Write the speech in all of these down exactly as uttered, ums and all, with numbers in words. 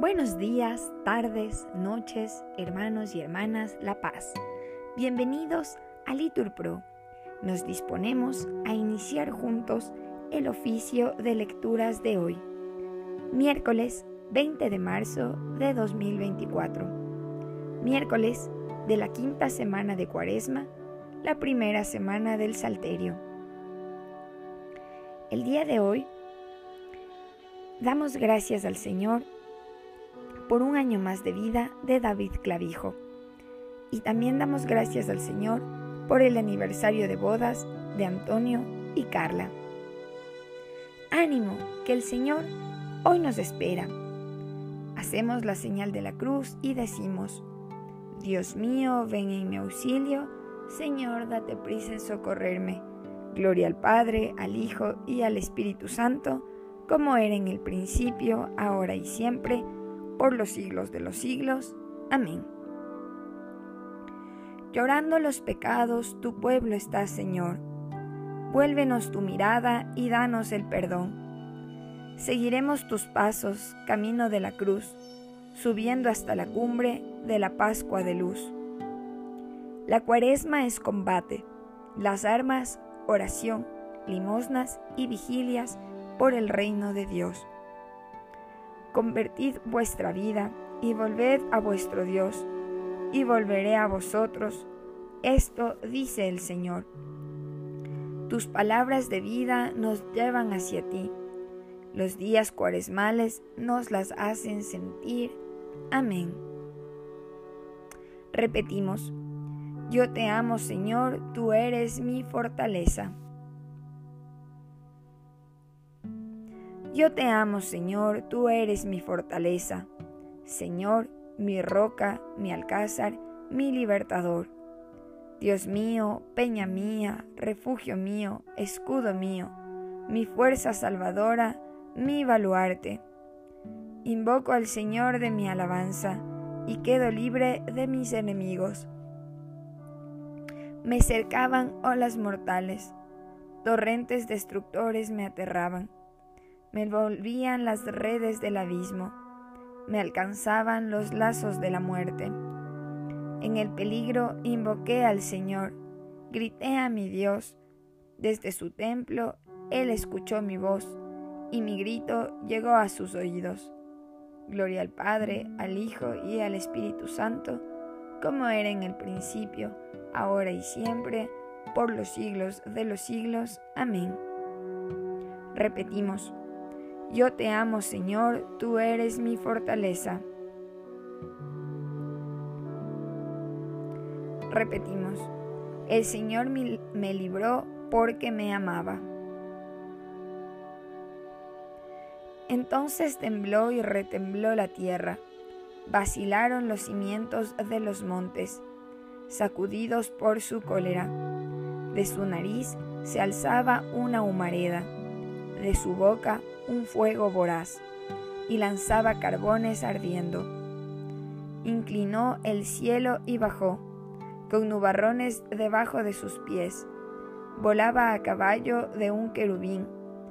Buenos días, tardes, noches, hermanos y hermanas La Paz. Bienvenidos a Litur Pro. Nos disponemos a iniciar juntos el oficio de lecturas de hoy, miércoles veinte de marzo de dos mil veinticuatro, miércoles de la quinta semana de Cuaresma, la primera semana del Salterio. El día de hoy damos gracias al Señor por un año más de vida de David Clavijo. Y también damos gracias al Señor por el aniversario de bodas de Antonio y Carla. Ánimo, que el Señor hoy nos espera. Hacemos la señal de la cruz y decimos: Dios mío, ven en mi auxilio, Señor, date prisa en socorrerme. Gloria al Padre, al Hijo y al Espíritu Santo, como era en el principio, ahora y siempre, por los siglos de los siglos. Amén. Llorando los pecados, tu pueblo está, Señor. Vuélvenos tu mirada y danos el perdón. Seguiremos tus pasos, camino de la cruz, subiendo hasta la cumbre de la Pascua de luz. La Cuaresma es combate, las armas, oración, limosnas y vigilias por el reino de Dios. Convertid vuestra vida y volved a vuestro Dios, y volveré a vosotros. Esto dice el Señor. Tus palabras de vida nos llevan hacia ti. Los días cuaresmales nos las hacen sentir. Amén. Repetimos: Yo te amo, Señor, tú eres mi fortaleza. Yo te amo, Señor, tú eres mi fortaleza. Señor, mi roca, mi alcázar, mi libertador. Dios mío, peña mía, refugio mío, escudo mío, mi fuerza salvadora, mi baluarte. Invoco al Señor de mi alabanza y quedo libre de mis enemigos. Me cercaban olas mortales, torrentes destructores me aterraban. Me envolvían las redes del abismo, me alcanzaban los lazos de la muerte. En el peligro invoqué al Señor, grité a mi Dios. Desde su templo Él escuchó mi voz, y mi grito llegó a sus oídos. Gloria al Padre, al Hijo y al Espíritu Santo, como era en el principio, ahora y siempre, por los siglos de los siglos. Amén. Repetimos: Yo te amo, Señor, tú eres mi fortaleza. Repetimos: El Señor me libró porque me amaba. Entonces tembló y retembló la tierra, vacilaron los cimientos de los montes, sacudidos por su cólera. De su nariz se alzaba una humareda, de su boca un fuego voraz, y lanzaba carbones ardiendo. Inclinó el cielo y bajó, con nubarrones debajo de sus pies. Volaba a caballo de un querubín,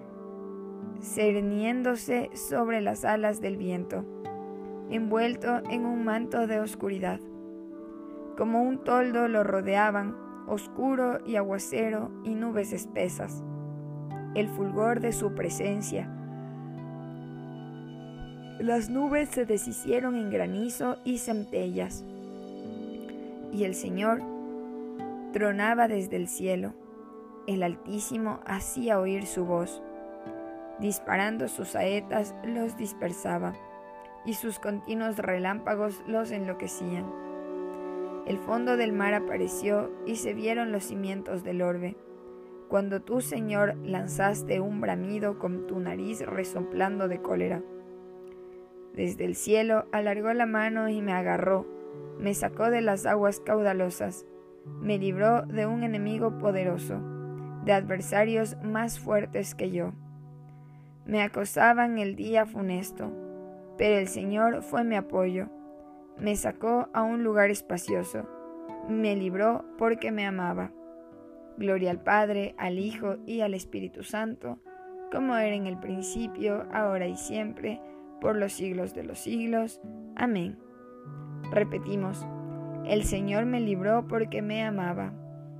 cerniéndose sobre las alas del viento, envuelto en un manto de oscuridad. Como un toldo lo rodeaban, oscuro y aguacero y nubes espesas. El fulgor de su presencia. Las nubes se deshicieron en granizo y centellas, y el Señor tronaba desde el cielo. El Altísimo hacía oír su voz. Disparando sus saetas los dispersaba, y sus continuos relámpagos los enloquecían. El fondo del mar apareció y se vieron los cimientos del orbe. Cuando tú, Señor, lanzaste un bramido con tu nariz resoplando de cólera. Desde el cielo alargó la mano y me agarró, me sacó de las aguas caudalosas, me libró de un enemigo poderoso, de adversarios más fuertes que yo. Me acosaban el día funesto, pero el Señor fue mi apoyo, me sacó a un lugar espacioso, me libró porque me amaba. Gloria al Padre, al Hijo y al Espíritu Santo, como era en el principio, ahora y siempre, por los siglos de los siglos. Amén. Repetimos, el Señor me libró porque me amaba.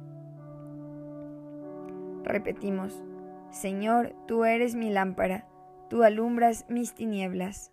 Repetimos, Señor, tú eres mi lámpara, tú alumbras mis tinieblas.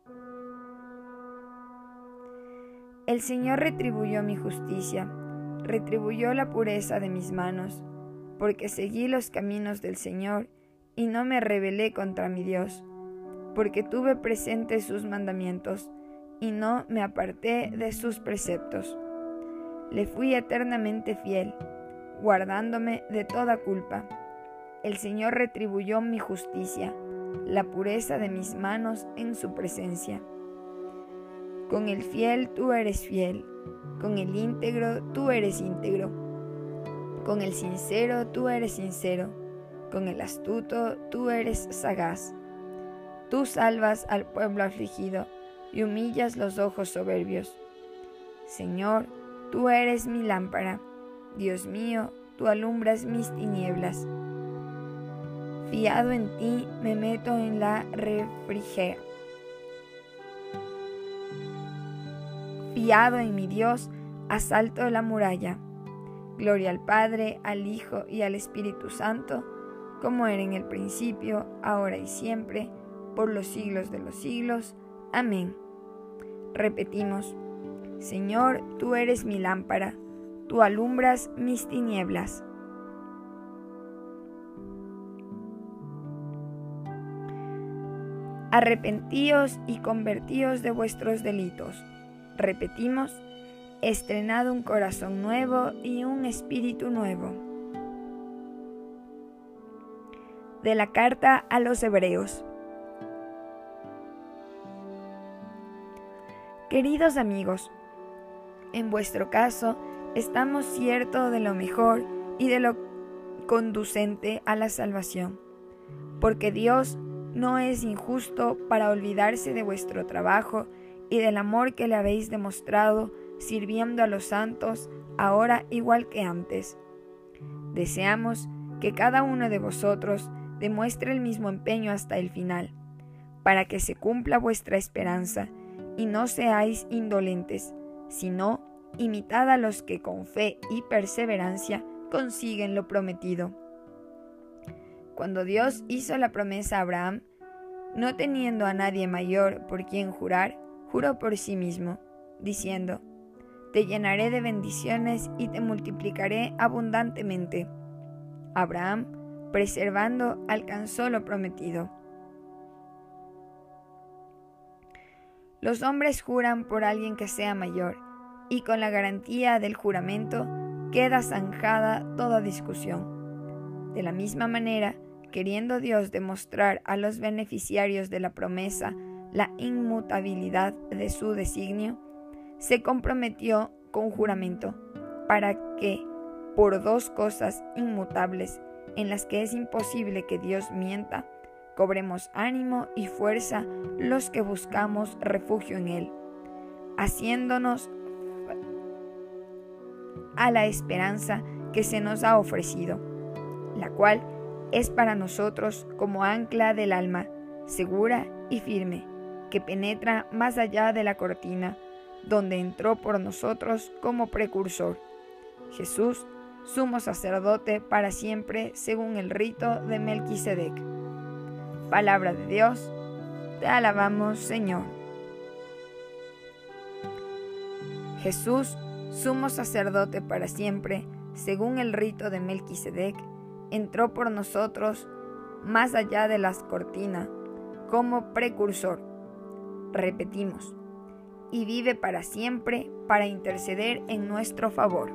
El Señor retribuyó mi justicia, retribuyó la pureza de mis manos, porque seguí los caminos del Señor y no me rebelé contra mi Dios, porque tuve presentes sus mandamientos y no me aparté de sus preceptos. Le fui eternamente fiel, guardándome de toda culpa. El Señor retribuyó mi justicia, la pureza de mis manos en su presencia. Con el fiel tú eres fiel, con el íntegro tú eres íntegro, con el sincero tú eres sincero, con el astuto tú eres sagaz. Tú salvas al pueblo afligido y humillas los ojos soberbios. Señor, tú eres mi lámpara, Dios mío, tú alumbras mis tinieblas. Fiado en ti me meto en la refrigeria. Fiado en mi Dios, asalto la muralla. Gloria al Padre, al Hijo y al Espíritu Santo, como era en el principio, ahora y siempre, por los siglos de los siglos. Amén. Repetimos, Señor, tú eres mi lámpara, tú alumbras mis tinieblas. Arrepentíos y convertíos de vuestros delitos. Repetimos, estrenad un corazón nuevo y un espíritu nuevo. De la carta a los Hebreos. Queridos amigos, en vuestro caso estamos ciertos de lo mejor y de lo conducente a la salvación, porque Dios no es injusto para olvidarse de vuestro trabajo y del amor que le habéis demostrado sirviendo a los santos, ahora igual que antes. Deseamos que cada uno de vosotros demuestre el mismo empeño hasta el final, para que se cumpla vuestra esperanza, y no seáis indolentes, sino imitad a los que con fe y perseverancia consiguen lo prometido. Cuando Dios hizo la promesa a Abraham, no teniendo a nadie mayor por quien jurar, juró por sí mismo, diciendo, te llenaré de bendiciones y te multiplicaré abundantemente. Abraham, preservando, alcanzó lo prometido. Los hombres juran por alguien que sea mayor, y con la garantía del juramento queda zanjada toda discusión. De la misma manera, queriendo Dios demostrar a los beneficiarios de la promesa la inmutabilidad de su designio, se comprometió con juramento, para que, por dos cosas inmutables en las que es imposible que Dios mienta, cobremos ánimo y fuerza los que buscamos refugio en Él, haciéndonos a la esperanza que se nos ha ofrecido, la cual es para nosotros como ancla del alma, segura y firme, que penetra más allá de la cortina, donde entró por nosotros como precursor. Jesús, sumo sacerdote para siempre según el rito de Melquisedec. Palabra de Dios, te alabamos, Señor. Jesús, sumo sacerdote para siempre según el rito de Melquisedec, entró por nosotros más allá de las cortinas como precursor. Repetimos, y vive para siempre para interceder en nuestro favor.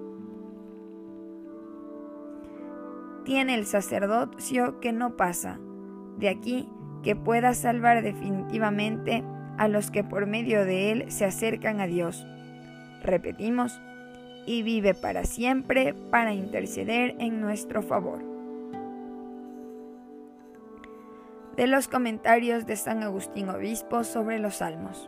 Tiene el sacerdocio que no pasa, de aquí que pueda salvar definitivamente a los que por medio de él se acercan a Dios. Repetimos, y vive para siempre para interceder en nuestro favor. De los comentarios de San Agustín Obispo sobre los Salmos.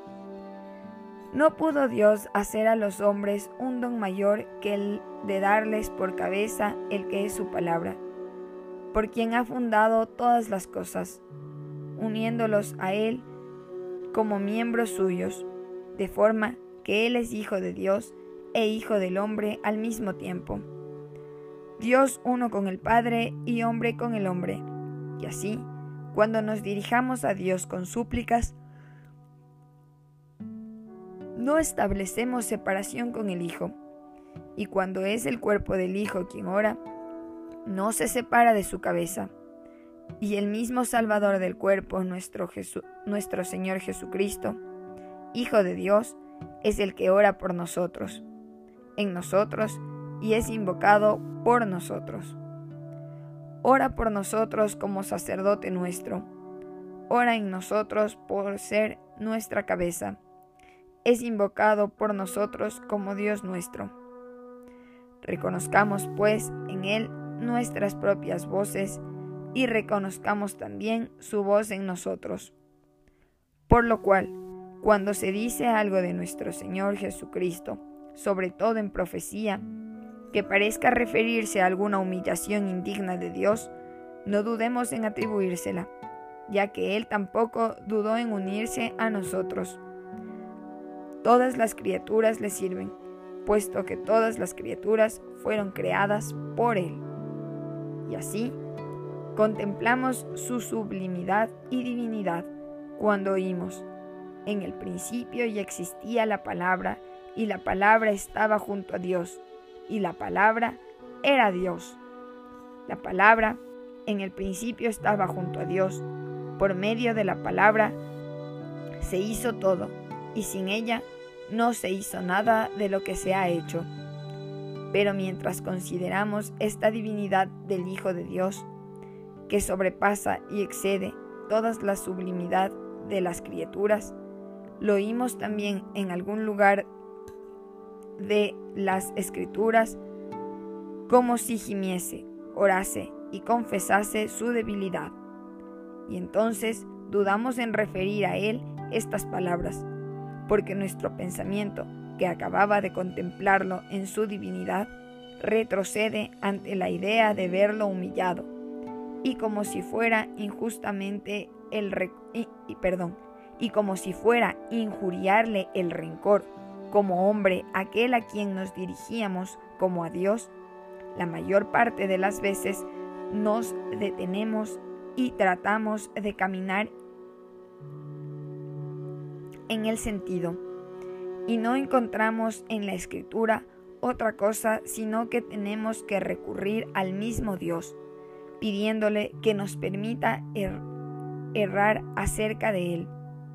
No pudo Dios hacer a los hombres un don mayor que el de darles por cabeza el que es su palabra, por quien ha fundado todas las cosas. uniéndolos a Él como miembros suyos, de forma que Él es Hijo de Dios e Hijo del hombre al mismo tiempo. Dios uno con el Padre y hombre con el hombre. Y así, cuando nos dirijamos a Dios con súplicas, no establecemos separación con el Hijo. Y cuando es el cuerpo del Hijo quien ora, no se separa de su cabeza. Y el mismo Salvador del cuerpo, nuestro, Jesús, nuestro Señor Jesucristo, Hijo de Dios, es el que ora por nosotros, en nosotros, y es invocado por nosotros. Ora por nosotros como sacerdote nuestro. Ora en nosotros por ser nuestra cabeza. Es invocado por nosotros como Dios nuestro. Reconozcamos, pues, en Él nuestras propias voces y reconozcamos también su voz en nosotros. Por lo cual, cuando se dice algo de nuestro Señor Jesucristo, sobre todo en profecía, que parezca referirse a alguna humillación indigna de Dios, no dudemos en atribuírsela, ya que Él tampoco dudó en unirse a nosotros. Todas las criaturas le sirven, puesto que todas las criaturas fueron creadas por Él. Y así, contemplamos su sublimidad y divinidad cuando oímos: en el principio ya existía la palabra, y la palabra estaba junto a Dios, y la palabra era Dios. La palabra en el principio estaba junto a Dios. Por medio de la palabra se hizo todo, y sin ella no se hizo nada de lo que se ha hecho. Pero mientras consideramos esta divinidad del Hijo de Dios, que sobrepasa y excede toda la sublimidad de las criaturas, lo oímos también en algún lugar de las Escrituras, como si gimiese, orase y confesase su debilidad. Y entonces dudamos en referir a Él estas palabras, porque nuestro pensamiento, que acababa de contemplarlo en su divinidad, retrocede ante la idea de verlo humillado, y como si fuera injustamente el re- y, y, perdón, y como si fuera injuriarle el rencor como hombre aquel a quien nos dirigíamos como a Dios, la mayor parte de las veces nos detenemos y tratamos de caminar en el sentido, y no encontramos en la Escritura otra cosa sino que tenemos que recurrir al mismo Dios, pidiéndole que nos permita er- errar acerca de Él.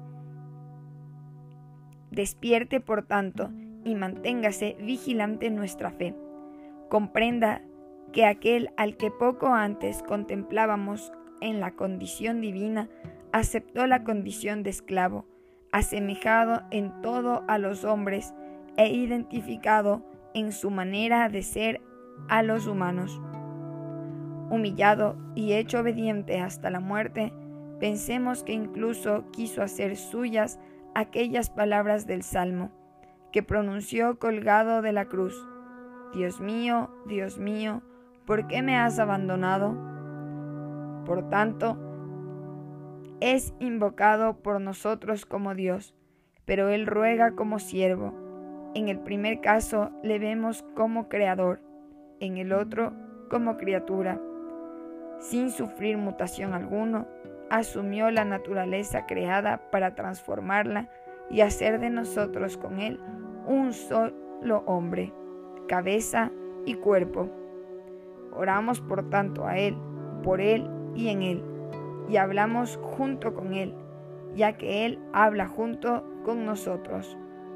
Despierte, por tanto, y manténgase vigilante en nuestra fe. Comprenda que aquel al que poco antes contemplábamos en la condición divina, aceptó la condición de esclavo, asemejado en todo a los hombres e identificado en su manera de ser a los humanos. Humillado y hecho obediente hasta la muerte, pensemos que incluso quiso hacer suyas aquellas palabras del Salmo, que pronunció colgado de la cruz: Dios mío, Dios mío, ¿por qué me has abandonado? Por tanto, es invocado por nosotros como Dios, pero Él ruega como siervo. En el primer caso le vemos como creador, en el otro como criatura. Sin sufrir mutación alguna, asumió la naturaleza creada para transformarla y hacer de nosotros con Él un solo hombre, cabeza y cuerpo. Oramos por tanto a Él, por Él y en Él, y hablamos junto con Él, ya que Él habla junto con nosotros.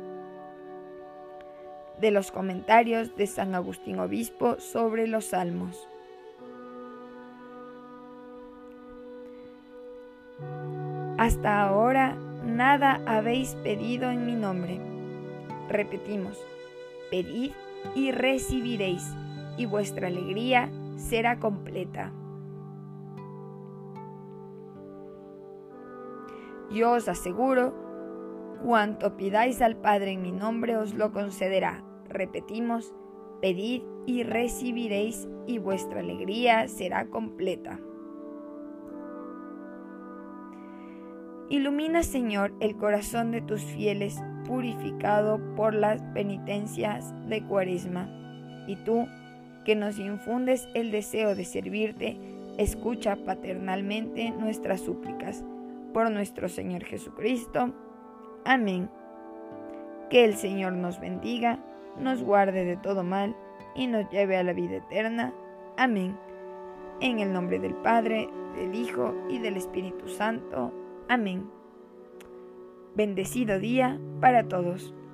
De los comentarios de San Agustín Obispo sobre los Salmos. Hasta ahora nada habéis pedido en mi nombre. Repetimos: pedid y recibiréis, y vuestra alegría será completa. Yo os aseguro, cuanto pidáis al Padre en mi nombre os lo concederá. Repetimos: pedid y recibiréis, y vuestra alegría será completa. Ilumina, Señor, el corazón de tus fieles, purificado por las penitencias de Cuaresma. Y tú, que nos infundes el deseo de servirte, escucha paternalmente nuestras súplicas. Por nuestro Señor Jesucristo. Amén. Que el Señor nos bendiga, nos guarde de todo mal y nos lleve a la vida eterna. Amén. En el nombre del Padre, del Hijo y del Espíritu Santo. Amén. Bendecido día para todos.